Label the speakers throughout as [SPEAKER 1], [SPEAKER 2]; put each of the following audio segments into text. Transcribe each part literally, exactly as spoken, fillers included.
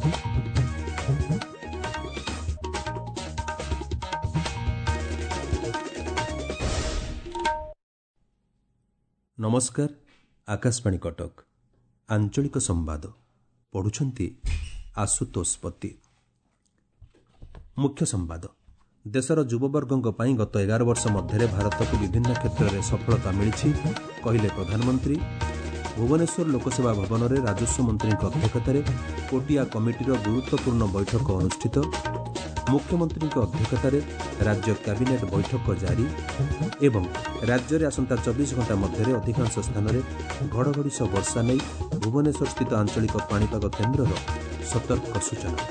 [SPEAKER 1] नमस्कार। आकाशवाणी कटक आंचलिक संवाद पढ़ुछंती आशुतोष पति। मुख्य संवाद। देशर युववर्गों पर गत एगार वर्ष मध्य भारत को विभिन्न क्षेत्र में सफलता मिली कहले प्रधानमंत्री। भुवनेश्वर लोकसेवा भवन में राजस्व मंत्री अध्यक्षतार कोटिया कमिटीर गुरुत्वपूर्ण बैठक अनुष्ठित। मुख्यमंत्री अध्यक्षतार राज्य कैबिनेट बैठक जारी एवं राज्य में आसंता चौबीस घंटा मध्य अधिकांश स्थान में घड़घड़ी सह वर्षा नहीं भुवनेश्वर स्थित आंचलिक पाणीपाग केन्द्र सतर्क सूचना।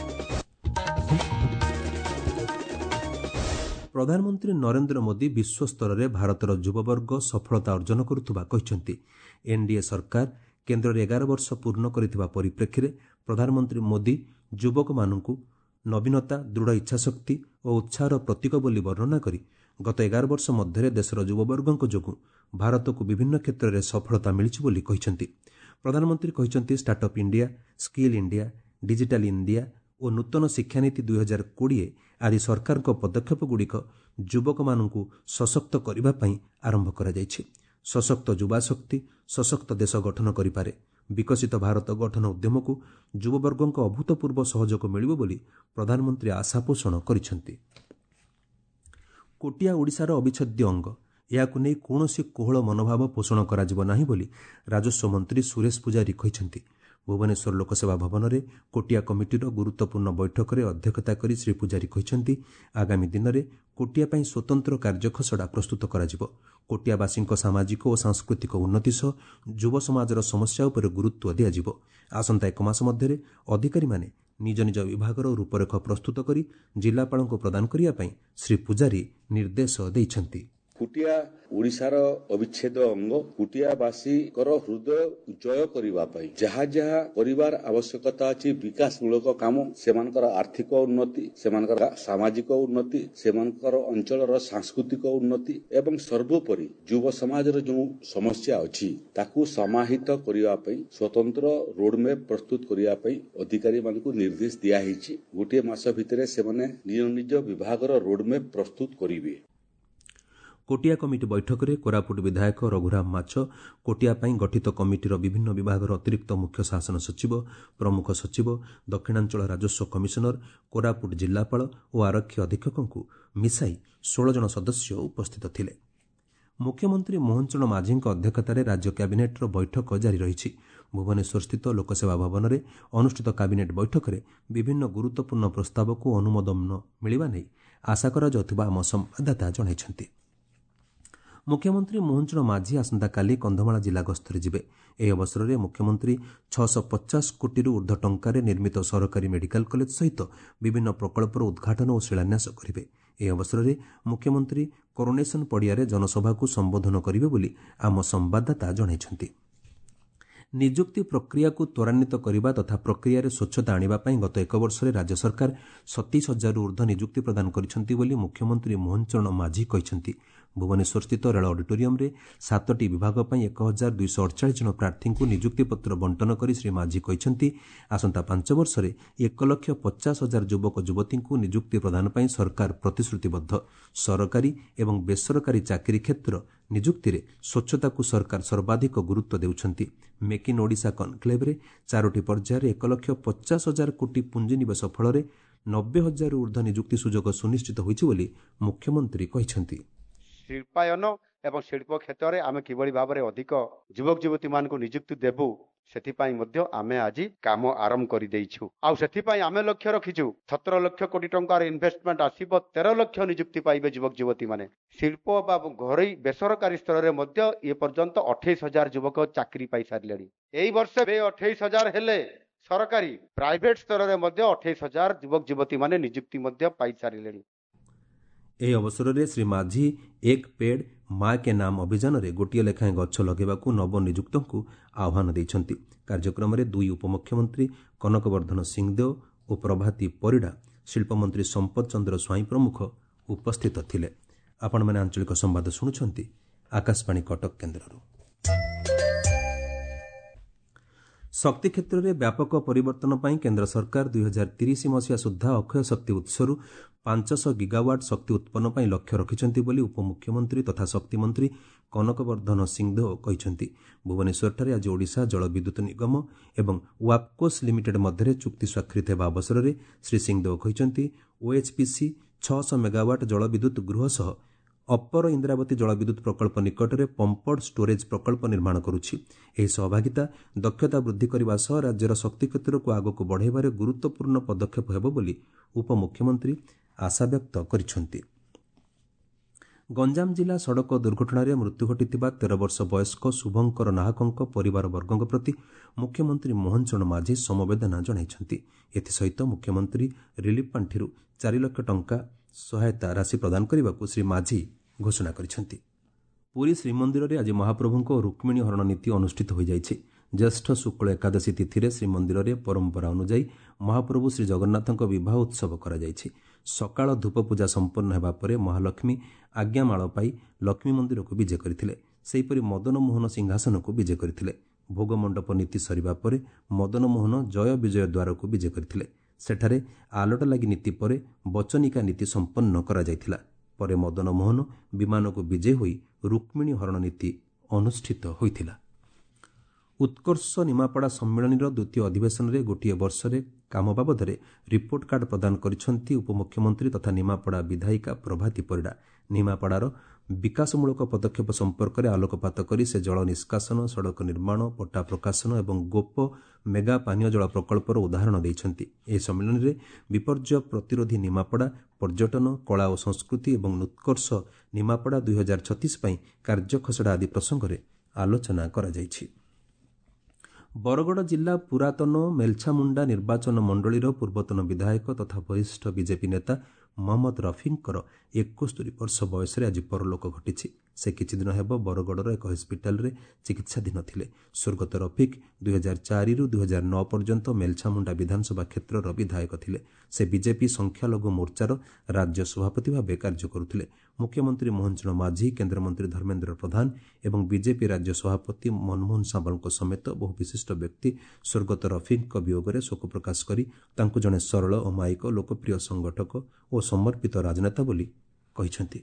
[SPEAKER 1] प्रधानमंत्री नरेंद्र मोदी विश्व स्तर में भारतर युववर्ग सफलता अर्जन करुवा कहते। एनडीए सरकार केन्द्र में एगार वर्ष पूर्ण कर परिप्रेक्षी में प्रधानमंत्री मोदी युवक मानू नवीनता दृढ़ इच्छाशक्ति और उत्साहर प्रतीक बोली वर्णना करी गत एगार वर्ष मध्य देशर युववर्गों जोगु भारत को विभिन्न क्षेत्र में सफलता मिली बोली कहते। प्रधानमंत्री कहते Startup India, Skill India, Digital India और नूतन शिक्षानीति दुई हजार कोड़े आदि सरकार पदक्षेप गुड़िक युवक मानू सशक्त करने आरंभ कर सशक्त युवाशक्ति सशक्त देश गठन करें। विकसित भारत गठन उद्यम को युववर्गों अभूतपूर्व सहयोग मिलिब बोली प्रधानमंत्री आशा पोषण करिसेंति। कोटिया ओडिशार अविच्छेद्य अंग याकु नै कोनोसी कोहल मनोभाव पोषण कराजिब नाही बोली राजस्व मंत्री सुरेश पुजारी कहिसेंति। भुवनेश्वर लोकसेवा भवन में कोटिया कमिटीर गुरुत्वपूर्ण बैठक में अध्यक्षता करी श्री पुजारी कहिसेंति आगामी दिन में कोटिया पई स्वतंत्र कार्यखसड़ा प्रस्तुत कराजिब। कोटियावासी सामाजिक और सांस्कृतिक उन्नति सह युव समाजर समस्या उपर गुरुत्व दियाजिब। आसंता एक मास मध्य अधिकारी माने निज निज विभागर रूपरेख प्रस्तुत करी जिलापाल को प्रदान करिया पई श्री पुजारी निर्देश दैछंति।
[SPEAKER 2] कुटिया ओडिशार अविच्छेद अंग कुटियावासी हृदय जय करने जहाँ जहाँ परिवार आवश्यकता अच्छी विकास मूलक काम सेमानकर आर्थिक उन्नति सेमानकर सामाजिक उन्नति सेमानकर अंचल सांस्कृतिक उन्नति एवं सर्वोपरि युव समाजर जो समस्या अच्छी ताकू समाहित करने स्वतंत्र रोडमैप प्रस्तुत करने अधिकारी मानक निर्देश दिया गोटे मास भितर से निज निज विभागर रोडमैप प्रस्तुत करेंगे।
[SPEAKER 1] कोटिया कमिटी बैठक में कोरापुट विधायक रघुराम माछ कोटिया पाई गठित कमिटीर विभिन्न विभागर अतिरिक्त मुख्य शासन सचिव प्रमुख सचिव दक्षिणांचल राजस्व कमिशनर कोरापुट जिलापाल और आरक्षी अधीक्षकों को मिसाई षोल जन सदस्य उपस्थित थिले। मुख्यमंत्री मोहन चरण माझी अध्यक्षतार राज्य कैबिनेटर बैठक जारी रही। भुवनेश्वर स्थित लोकसेवा भवन में अनुष्ठित कैबिनेट बैठक में विभिन्न गुरुत्वपूर्ण प्रस्ताव को अनुमोदन मिलवा नहीं आशा करा आम संवाददाता जणाइछंती। मुख्यमंत्री मोहन चरण माझी आसंता काली कंधमाल जिला गस्तर जिबे। एही अवसर में मुख्यमंत्री छःश पचास कोटी ऊर्ध्व टंकार निर्मित सरकारी मेडिकल कॉलेज सहित विभिन्न प्रकल्पर उद्घाटन और शिलान्यास करेंगे। एही अवसर में मुख्यमंत्री कोरोनेशन पड़िया जनसभा को संबोधन करेंगे बोली आम संवाददाता जणाइछंती। निजुक्ति प्रक्रिया को त्वरान्वित करने तथा प्रक्रिया स्वच्छता आने गत एक वर्ष राज्य सरकार सतीश हजार ऊर्ध्व निजुक्ति प्रदान करिसेंति बोली मुख्यमंत्री मोहन चरण माझी कहिसेंति। भुवनेश्वर स्थित रेल ऑडिटोरियम रे सातटी विभाग पर एक हजार दुईश अड़चाश जन प्रार्थी को निजुक्ति पत्र बंटन कर श्री माझी कहिसेंति आसंता पांच वर्ष में एक लक्ष पचास हजार युवक युवती को निजुक्ति प्रदान पर सरकार प्रतिश्रुतिबद्ध। सरकारी एवं बेसरकारी चाकरी क्षेत्र निजुक्ति रे स्वच्छता को सरकार सर्वाधिक गुरुत्व देउछंती। मेक इन ओडिशा कनक्लेव रे चारोटी पर्यायर एक लक्ष पचास हजार कोटी पुंजीनिवेश फल नब्बे हजार ऊर्ध्व निजुक्ति सुजोग सुनिश्चित होइछि बोली मुख्यमंत्री कहिसेंति।
[SPEAKER 3] शिल्पायन एवं शिल्प क्षेत्र में आम कि भाव में अधिक युवक युवती मान को निजुक्ति देबू से आमे आज काम आरंभ कर देइछु। आउ सेथिपाई आमे लक्ष्य रखिछु सत्रह लक्ष कोटी टंकार इन्वेस्टमेंट आसीबो तेरह लक्ष निजुक्ति पाइबे युवक युवती माने। शिल्प बा घरोई बेसरकारी स्तर में मध्य ए पर्यंत अठाईस हजार युवक चाकरी पाई सारिलेनी। एई वर्ष बे अठाईस हजार हेले सरकारी प्राइवेट स्तर में मध्य अठाईस हजार युवक युवती माने निजुक्ति मध्य पाई सारिलेनी।
[SPEAKER 1] एही अवसर में श्री माझी एक पेड़ माँ के नाम अभियान में गोटे लेखाएं गछ लगेबाकू नवनियुक्तों को आह्वान देइछंती। कार्यक्रम में दुई उपमुख्यमंत्री कनकवर्धन सिंहदेव और प्रभाती परिडा शिल्पमंत्री संपत चंद्र स्वाई प्रमुख उपस्थित थिले। आपण माने आंचलिक संवाद शुणुछंती आकाशवाणी कटक केन्द्ररू। ଶକ୍ତି କ୍ଷେତ୍ରରେ ବ୍ୟାପକ ପରିବର୍ତ୍ତନ ପାଇଁ କେନ୍ଦ୍ର ସରକାର ଦୁଇ ହଜାର ତିରିଶ ମସିହା ସୁଦ୍ଧା ଅକ୍ଷୟ ଶକ୍ତି ଉତ୍ସରୁ ପାଞ୍ଚଶହ ଗିଗାୱାଟ୍ ଶକ୍ତି ଉତ୍ପନ୍ନ ପାଇଁ ଲକ୍ଷ୍ୟ ରଖିଛନ୍ତି ବୋଲି ଉପମୁଖ୍ୟମନ୍ତ୍ରୀ ତଥା ଶକ୍ତିମନ୍ତ୍ରୀ କନକବର୍ଦ୍ଧନ ସିଂହଦେଓ କହିଛନ୍ତି। ଭୁବନେଶ୍ୱରଠାରେ ଆଜି ଓଡ଼ିଶା ଜଳବିଦ୍ୟୁତ୍ ନିଗମ ଏବଂ ୱାପକୋସ୍ ଲିମିଟେଡ୍ ମଧ୍ୟରେ ଚୁକ୍ତି ସ୍ୱାକ୍ଷରିତ ହେବା ଅବସରରେ ଶ୍ରୀ ସିଂହଦେଓ କହିଛନ୍ତି ଓଏଚ୍ପିସି ଛଅଶହ ମେଗାୱାଟ୍ ଜଳବିଦ୍ୟୁତ୍ ଗୃହ ସହ ଅପର ଇନ୍ଦ୍ରାବତୀ ଜଳବିଦ୍ୟୁତ୍ ପ୍ରକଳ୍ପ ନିକଟରେ ପମ୍ପଡ୍ ଷ୍ଟୋରେଜ୍ ପ୍ରକଳ୍ପ ନିର୍ମାଣ କରୁଛି। ଏହି ସହଭାଗିତା ଦକ୍ଷତା ବୃଦ୍ଧି କରିବା ସହ ରାଜ୍ୟର ଶକ୍ତି କ୍ଷେତ୍ରକୁ ଆଗକୁ ବଢ଼ାଇବାରେ ଗୁରୁତ୍ୱପୂର୍ଣ୍ଣ ପଦକ୍ଷେପ ହେବ ବୋଲି ଉପମୁଖ୍ୟମନ୍ତ୍ରୀ ଆଶାବ୍ୟକ୍ତ କରିଛନ୍ତି। ଗଞ୍ଜାମ ଜିଲ୍ଲା ସଡ଼କ ଦୁର୍ଘଟଣାରେ ମୃତ୍ୟୁ ଘଟିଥିବା ତେର ବର୍ଷ ବୟସ୍କ ଶୁଭଙ୍କର ନାହକଙ୍କ ପରିବାରବର୍ଗଙ୍କ ପ୍ରତି ମୁଖ୍ୟମନ୍ତ୍ରୀ ମୋହନ ଚରଣ ମାଝୀ ସମବେଦନା ଜଣାଇଛନ୍ତି। ଏଥିସହିତ ମୁଖ୍ୟମନ୍ତ୍ରୀ ରିଲିଫ୍ ପାଣ୍ଠିରୁ ଚାରି ଲକ୍ଷ ଟଙ୍କା ସହାୟତା ରାଶି ପ୍ରଦାନ କରିବାକୁ ଶ୍ରୀ ମାଝୀ ଘୋଷଣା କରିଛନ୍ତି। ପୁରୀ ଶ୍ରୀମନ୍ଦିରରେ ଆଜି ମହାପ୍ରଭୁଙ୍କ ରୁକ୍ମିଣୀ ହରଣ ନୀତି ଅନୁଷ୍ଠିତ ହୋଇଯାଇଛି। ଜ୍ୟେଷ୍ଠ ଶୁକ୍ଳ ଏକାଦଶୀ ତିଥିରେ ଶ୍ରୀମନ୍ଦିରରେ ପରମ୍ପରା ଅନୁଯାୟୀ ମହାପ୍ରଭୁ ଶ୍ରୀ ଜଗନ୍ନାଥଙ୍କ ବିବାହ ଉତ୍ସବ କରାଯାଇଛି। ସକାଳ ଧୂପ ପୂଜା ସମ୍ପନ୍ନ ହେବା ପରେ ମହାଲକ୍ଷ୍ମୀ ଆଜ୍ଞାମାଳ ପାଇ ଲକ୍ଷ୍ମୀ ମନ୍ଦିରକୁ ବିଜେ କରିଥିଲେ। ସେହିପରି ମଦନମୋହନ ସିଂହାସନକୁ ବିଜେ କରିଥିଲେ। ଭୋଗମଣ୍ଡପ ନୀତି ସରିବା ପରେ ମଦନମୋହନ ଜୟ ବିଜୟ ଦ୍ୱାରକୁ ବିଜେ କରିଥିଲେ। ସେଠାରେ ଆଲଟ ଲାଗି ନୀତି ପରେ ବଚନିକା ନୀତି ସମ୍ପନ୍ନ କରାଯାଇଥିଲା। ପରେ ମଦନମୋହନ ବିମାନକୁ ବିଜେ ହୋଇ ରୁକ୍ମିଣୀ ହରଣ ନୀତି ଅନୁଷ୍ଠିତ ହୋଇଥିଲା। ଉତ୍କର୍ଷ ନିମାପଡ଼ା ସମ୍ମିଳନୀର ଦ୍ୱିତୀୟ ଅଧିବେଶନରେ ଗୋଟିଏ ବର୍ଷରେ କାମ ବାବଦରେ ରିପୋର୍ଟ କାର୍ଡ ପ୍ରଦାନ କରିଛନ୍ତି ଉପମୁଖ୍ୟମନ୍ତ୍ରୀ ତଥା ନିମାପଡ଼ା ବିଧାୟିକା ପ୍ରଭାତୀ ପରିଡ଼ା। ନିମାପଡ଼ାର ବିକାଶମୂଳକ ପଦକ୍ଷେପ ସମ୍ପର୍କରେ ଆଲୋକପାତ କରି ସେ ଜଳ ନିଷ୍କାସନ, ସଡ଼କ ନିର୍ମାଣ, ପଟ୍ଟା ପ୍ରକାଶନ ଏବଂ ଗୋପ ମେଗା ପାନୀୟ ଜଳ ପ୍ରକଳ୍ପର ଉଦାହରଣ ଦେଇଛନ୍ତି। ଏହି ସମ୍ମିଳନୀରେ ବିପର୍ଯ୍ୟୟ ପ୍ରତିରୋଧୀ ନିମାପଡ଼ା, ପର୍ଯ୍ୟଟନ, କଳା ଓ ସଂସ୍କୃତି ଏବଂ ଉତ୍କର୍ଷ ନିମାପଡ଼ା ଦୁଇ ହଜାର ଛତିଶ ପାଇଁ କାର୍ଯ୍ୟ ଖସଡ଼ା ଆଦି ପ୍ରସଙ୍ଗରେ ଆଲୋଚନା କରାଯାଇଛି। ବରଗଡ଼ ଜିଲ୍ଲା ପୁରାତନ ମେଲଛାମୁଣ୍ଡା ନିର୍ବାଚନ ମଣ୍ଡଳୀର ପୂର୍ବତନ ବିଧାୟକ ତଥା ବରିଷ୍ଠ ବିଜେପି ନେତା ମହମ୍ମଦ ରଫିଙ୍କର ଏକସ୍ତରୀ ବର୍ଷ ବୟସରେ ଆଜି ପରଲୋକ ଘଟିଛି। ସେ କିଛିଦିନ ହେବ ବରଗଡ଼ର ଏକ ହସ୍ପିଟାଲରେ ଚିକିତ୍ସାଧୀନ ଥିଲେ। ସ୍ୱର୍ଗତ ରଫିକ୍ ଦୁଇ ହଜାର ଚାରିରୁ ଦୁଇ ହଜାର ନଅ ପର୍ଯ୍ୟନ୍ତ ମେଲଛାମୁଣ୍ଡା ବିଧାନସଭା କ୍ଷେତ୍ରର ବିଧାୟକ ଥିଲେ। ସେ ବିଜେପି ସଂଖ୍ୟାଲଘୁ ମୋର୍ଚ୍ଚାର ରାଜ୍ୟ ସଭାପତି ଭାବେ କାର୍ଯ୍ୟ କରୁଥିଲେ। ମୁଖ୍ୟମନ୍ତ୍ରୀ ମୋହନ ଚରଣ ମାଝୀ, କେନ୍ଦ୍ରମନ୍ତ୍ରୀ ଧର୍ମେନ୍ଦ୍ର ପ୍ରଧାନ ଏବଂ ବିଜେପି ରାଜ୍ୟ ସଭାପତି ମନମୋହନ ସାବଳଙ୍କ ସମେତ ବହୁ ବିଶିଷ୍ଟ ବ୍ୟକ୍ତି ସ୍ୱର୍ଗତ ରଫିକ୍ଙ୍କ ବିୟୋଗରେ ଶୋକ ପ୍ରକାଶ କରି ତାଙ୍କୁ ଜଣେ ସରଳ, ଅମାୟିକ, ଲୋକପ୍ରିୟ ସଂଗଠକ ଓ ସମର୍ପିତ ରାଜନେତା ବୋଲି କହିଛନ୍ତି।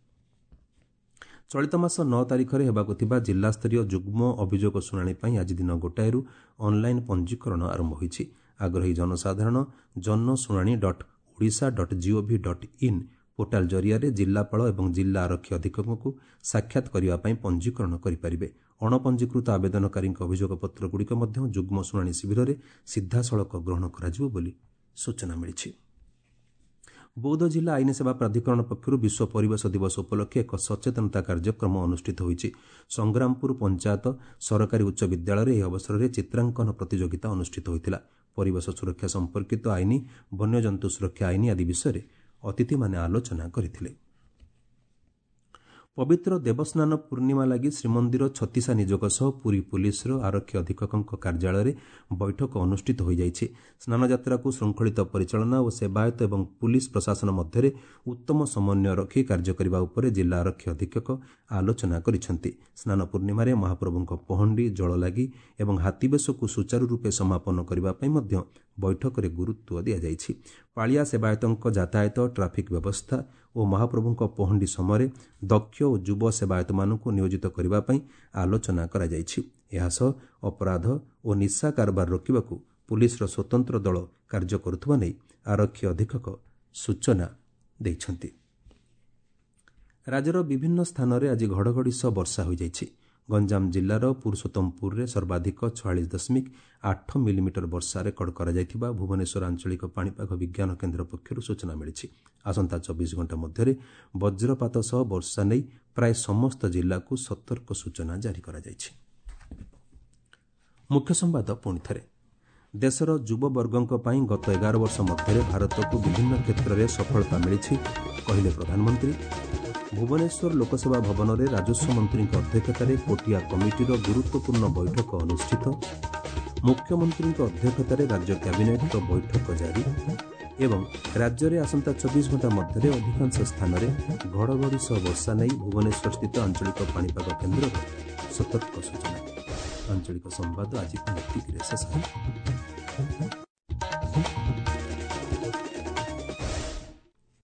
[SPEAKER 1] ଚଳିତ ମାସ ନଅ ତାରିଖରେ ହେବାକୁ ଥିବା ଜିଲ୍ଲାସ୍ତରୀୟ ଯୁଗ୍ମ ଅଭିଯୋଗ ଶୁଣାଣି ପାଇଁ ଆଜି ଦିନ ଗୋଟାଏରୁ ଅନ୍ଲାଇନ୍ ପଞ୍ଜୀକରଣ ଆରମ୍ଭ ହୋଇଛି। ଆଗ୍ରହୀ ଜନସାଧାରଣ ଜନଶୁଣାଣି dot Odisha dot GOV dot in portal ଜରିଆରେ ଜିଲ୍ଲାପାଳ ଏବଂ ଜିଲ୍ଲା ଆରକ୍ଷୀ ଅଧୀକ୍ଷକଙ୍କୁ ସାକ୍ଷାତ କରିବା ପାଇଁ ପଞ୍ଜୀକରଣ କରିପାରିବେ। ଅଣପଞ୍ଜୀକୃତ ଆବେଦନକାରୀଙ୍କ ଅଭିଯୋଗପତ୍ରଗୁଡ଼ିକ ମଧ୍ୟ ଯୁଗ୍ମ ଶୁଣାଣି ଶିବିରରେ ସିଧାସଳଖ ଗ୍ରହଣ କରାଯିବ ବୋଲି ସୂଚନା ମିଳିଛି। ବୌଦ୍ଧ ଜିଲ୍ଲା ଆଇନ ସେବା ପ୍ରାଧିକରଣ ପକ୍ଷରୁ ବିଶ୍ୱ ପରିବେଶ ଦିବସ ଉପଲକ୍ଷେ ଏକ ସଚେତନତା କାର୍ଯ୍ୟକ୍ରମ ଅନୁଷ୍ଠିତ ହୋଇଛି। ସଂଗ୍ରାମପୁର ପଞ୍ଚାୟତ ସରକାରୀ ଉଚ୍ଚ ବିଦ୍ୟାଳୟରେ ଏହି ଅବସରରେ ଚିତ୍ରାଙ୍କନ ପ୍ରତିଯୋଗିତା ଅନୁଷ୍ଠିତ ହୋଇଥିଲା। ପରିବେଶ ସୁରକ୍ଷା ସମ୍ପର୍କିତ ଆଇନ, ବନ୍ୟଜନ୍ତୁ ସୁରକ୍ଷା ଆଇନ ଆଦି ବିଷୟରେ ଅତିଥିମାନେ ଆଲୋଚନା କରିଥିଲେ। ପବିତ୍ର ଦେବସ୍ନାନ ପୂର୍ଣ୍ଣିମା ଲାଗି ଶ୍ରୀମନ୍ଦିର ଛତିଶା ନିଯୋଗ ସହ ପୁରୀ ପୁଲିସର ଆରକ୍ଷୀ ଅଧୀକ୍ଷକଙ୍କ କାର୍ଯ୍ୟାଳୟରେ ବୈଠକ ଅନୁଷ୍ଠିତ ହୋଇଯାଇଛି। ସ୍ନାନଯାତ୍ରାକୁ ଶୃଙ୍ଖଳିତ ପରିଚାଳନା ଓ ସେବାୟତ ଏବଂ ପୁଲିସ ପ୍ରଶାସନ ମଧ୍ୟରେ ଉତ୍ତମ ସମନ୍ୱୟ ରଖି କାର୍ଯ୍ୟ କରିବା ଉପରେ ଜିଲ୍ଲା ଆରକ୍ଷୀ ଅଧୀକ୍ଷକ ଆଲୋଚନା କରିଛନ୍ତି। ସ୍ନାନ ପୂର୍ଣ୍ଣିମାରେ ମହାପ୍ରଭୁଙ୍କ ପହଣ୍ଡି, ଜଳଲାଗି ଏବଂ ହାତୀବେଶକୁ ସୁଚାରୁ ରୂପେ ସମାପନ କରିବା ପାଇଁ ମଧ୍ୟ ବୈଠକରେ ଗୁରୁତ୍ୱ ଦିଆଯାଇଛି। ପାଳିଆ ସେବାୟତଙ୍କ ଯାତାୟତ, ଟ୍ରାଫିକ୍ ବ୍ୟବସ୍ଥା ଓ ମହାପ୍ରଭୁଙ୍କ ପହଣ୍ଡି ସମୟରେ ଦକ୍ଷ ଓ ଯୁବ ସେବାୟତମାନଙ୍କୁ ନିୟୋଜିତ କରିବା ପାଇଁ ଆଲୋଚନା କରାଯାଇଛି। ଏହାସହ ଅପରାଧ ଓ ନିଶା କାରବାର ରୋକିବାକୁ ପୁଲିସର ସ୍ୱତନ୍ତ୍ର ଦଳ କାର୍ଯ୍ୟ କରୁଥିବା ନେଇ ଆରକ୍ଷୀ ଅଧୀକ୍ଷକ ସୂଚନା ଦେଇଛନ୍ତି। ରାଜ୍ୟର ବିଭିନ୍ନ ସ୍ଥାନରେ ଆଜି ଘଡ଼ଘଡ଼ି ସହ ବର୍ଷା ହୋଇଯାଇଛି। ଗଞ୍ଜାମ ଜିଲ୍ଲାର ପୁରୁଷୋତ୍ତମପୁରରେ ସର୍ବାଧିକ ଛୟାଳିଶ ଦଶମିକ ଆଠ ମିଲିମିଟର ବର୍ଷା ରେକର୍ଡ କରାଯାଇଥିବା ଭୁବନେଶ୍ୱର ଆଞ୍ଚଳିକ ପାଣିପାଗ ବିଜ୍ଞାନ କେନ୍ଦ୍ର ପକ୍ଷରୁ ସୂଚନା ମିଳିଛି। ଆସନ୍ତା ଚବିଶ ଘଣ୍ଟା ମଧ୍ୟରେ ବଜ୍ରପାତ ସହ ବର୍ଷା ନେଇ ପ୍ରାୟ ସମସ୍ତ ଜିଲ୍ଲାକୁ ସତର୍କ ସୂଚନା ଜାରି କରାଯାଇଛି। ମୁଖ୍ୟ ସମ୍ବାଦ ପୁଣିଥରେ। ଦେଶର ଯୁବବର୍ଗଙ୍କ ପାଇଁ ଗତ ଏଗାର ବର୍ଷ ମଧ୍ୟରେ ଭାରତକୁ ବିଭିନ୍ନ କ୍ଷେତ୍ରରେ ସଫଳତା ମିଳିଛି କହିଲେ ପ୍ରଧାନମନ୍ତ୍ରୀ। ଭୁବନେଶ୍ୱର ଲୋକସେବା ଭବନରେ ରାଜସ୍ୱ ମନ୍ତ୍ରୀଙ୍କ ଅଧ୍ୟକ୍ଷତାରେ କୋଟିଆ କମିଟିର ଗୁରୁତ୍ୱପୂର୍ଣ୍ଣ ବୈଠକ ଅନୁଷ୍ଠିତ। ମୁଖ୍ୟମନ୍ତ୍ରୀଙ୍କ ଅଧ୍ୟକ୍ଷତାରେ ରାଜ୍ୟ କ୍ୟାବିନେଟ୍ର ବୈଠକ ଜାରି ଏବଂ ରାଜ୍ୟରେ ଆସନ୍ତା ଚବିଶ ଘଣ୍ଟା ମଧ୍ୟରେ ଅଧିକାଂଶ ସ୍ଥାନରେ ଘଡ଼ଘଡ଼ି ସହ ବର୍ଷା ନେଇ ଭୁବନେଶ୍ୱରସ୍ଥିତ ଆଞ୍ଚଳିକ ପାଣିପାଗ କେନ୍ଦ୍ରର ସତର୍କ ସୂଚନା। ଆଞ୍ଚଳିକ ସମ୍ବାଦ ଆଜି ପାଇଁ ଏତିକିରେ ଶେଷ ହେଲା।